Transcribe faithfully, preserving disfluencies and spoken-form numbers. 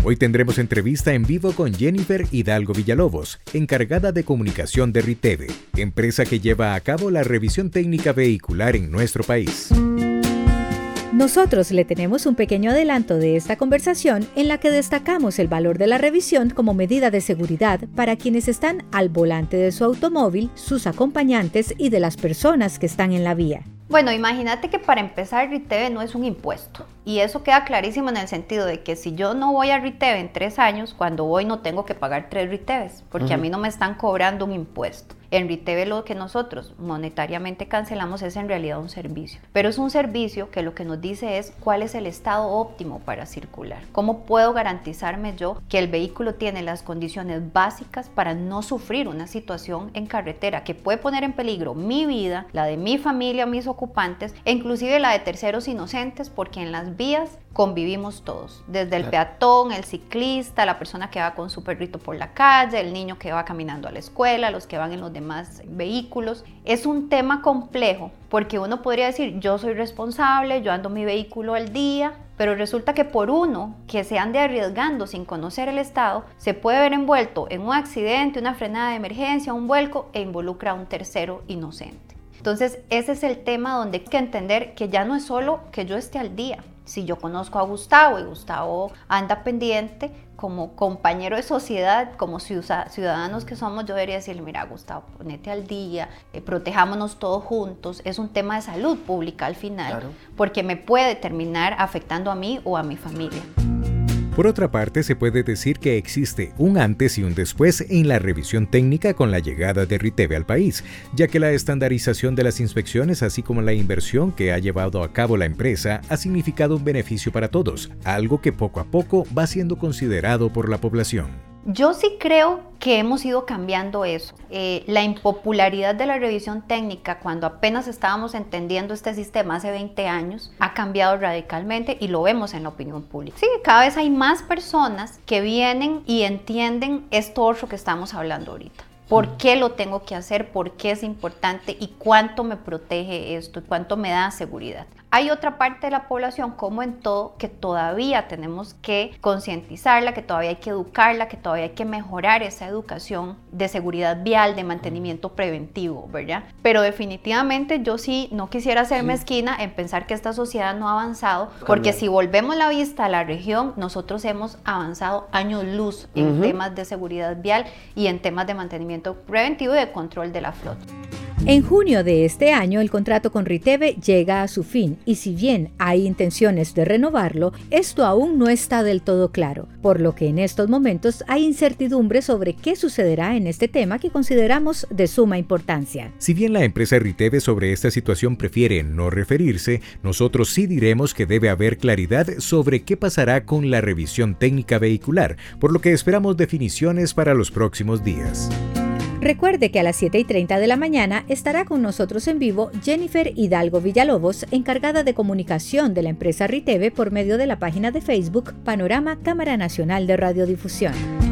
Hoy tendremos entrevista en vivo con Jennifer Hidalgo Villalobos, encargada de comunicación de Riteve, empresa que lleva a cabo la revisión técnica vehicular en nuestro país. Nosotros le tenemos un pequeño adelanto de esta conversación en la que destacamos el valor de la revisión como medida de seguridad para quienes están al volante de su automóvil, sus acompañantes y de las personas que están en la vía. Bueno, imagínate que para empezar Riteve no es un impuesto y eso queda clarísimo en el sentido de que si yo no voy a Riteve en tres años, cuando voy no tengo que pagar tres Riteves porque uh-huh. a mí no me están cobrando un impuesto. En Riteve lo que nosotros monetariamente cancelamos es en realidad un servicio, pero es un servicio que lo que nos dice es cuál es el estado óptimo para circular. ¿Cómo puedo garantizarme yo que el vehículo tiene las condiciones básicas para no sufrir una situación en carretera que puede poner en peligro mi vida, la de mi familia, mis ocupantes e inclusive la de terceros inocentes, porque en las vías convivimos todos, desde el claro. peatón, el ciclista, la persona que va con su perrito por la calle, el niño que va caminando a la escuela, los que van en los demás vehículos. Es un tema complejo porque uno podría decir yo soy responsable, yo ando mi vehículo al día, pero resulta que por uno que se ande arriesgando sin conocer el estado, se puede ver envuelto en un accidente, una frenada de emergencia, un vuelco e involucra a un tercero inocente. Entonces ese es el tema donde hay que entender que ya no es solo que yo esté al día. Si yo conozco a Gustavo y Gustavo anda pendiente, como compañero de sociedad, como ciudadanos que somos, yo debería decirle, mira Gustavo, ponete al día, eh, protejámonos todos juntos. Es un tema de salud pública al final, claro. porque me puede terminar afectando a mí o a mi familia. Por otra parte, se puede decir que existe un antes y un después en la revisión técnica con la llegada de Riteve al país, ya que la estandarización de las inspecciones, así como la inversión que ha llevado a cabo la empresa, ha significado un beneficio para todos, algo que poco a poco va siendo considerado por la población. Yo sí creo que hemos ido cambiando eso. Eh, la impopularidad de la revisión técnica cuando apenas estábamos entendiendo este sistema hace veinte años ha cambiado radicalmente y lo vemos en la opinión pública. Sí, cada vez hay más personas que vienen y entienden esto otro que estamos hablando ahorita. ¿Por qué lo tengo que hacer? ¿Por qué es importante? ¿Y cuánto me protege esto? ¿Cuánto me da seguridad? Hay otra parte de la población, como en todo, que todavía tenemos que concientizarla, que todavía hay que educarla, que todavía hay que mejorar esa educación de seguridad vial, de mantenimiento preventivo, ¿verdad? Pero definitivamente yo sí no quisiera ser sí. mezquina en pensar que esta sociedad no ha avanzado, porque si volvemos la vista a la región, nosotros hemos avanzado años luz en uh-huh. temas de seguridad vial y en temas de mantenimiento preventivo y de control de la flota. En junio de este año, el contrato con Riteve llega a su fin y si bien hay intenciones de renovarlo, esto aún no está del todo claro, por lo que en estos momentos hay incertidumbre sobre qué sucederá en este tema que consideramos de suma importancia. Si bien la empresa Riteve sobre esta situación prefiere no referirse, nosotros sí diremos que debe haber claridad sobre qué pasará con la revisión técnica vehicular, por lo que esperamos definiciones para los próximos días. Recuerde que a las siete y treinta de la mañana estará con nosotros en vivo Jennifer Hidalgo Villalobos, encargada de comunicación de la empresa Riteve por medio de la página de Facebook Panorama Cámara Nacional de Radiodifusión.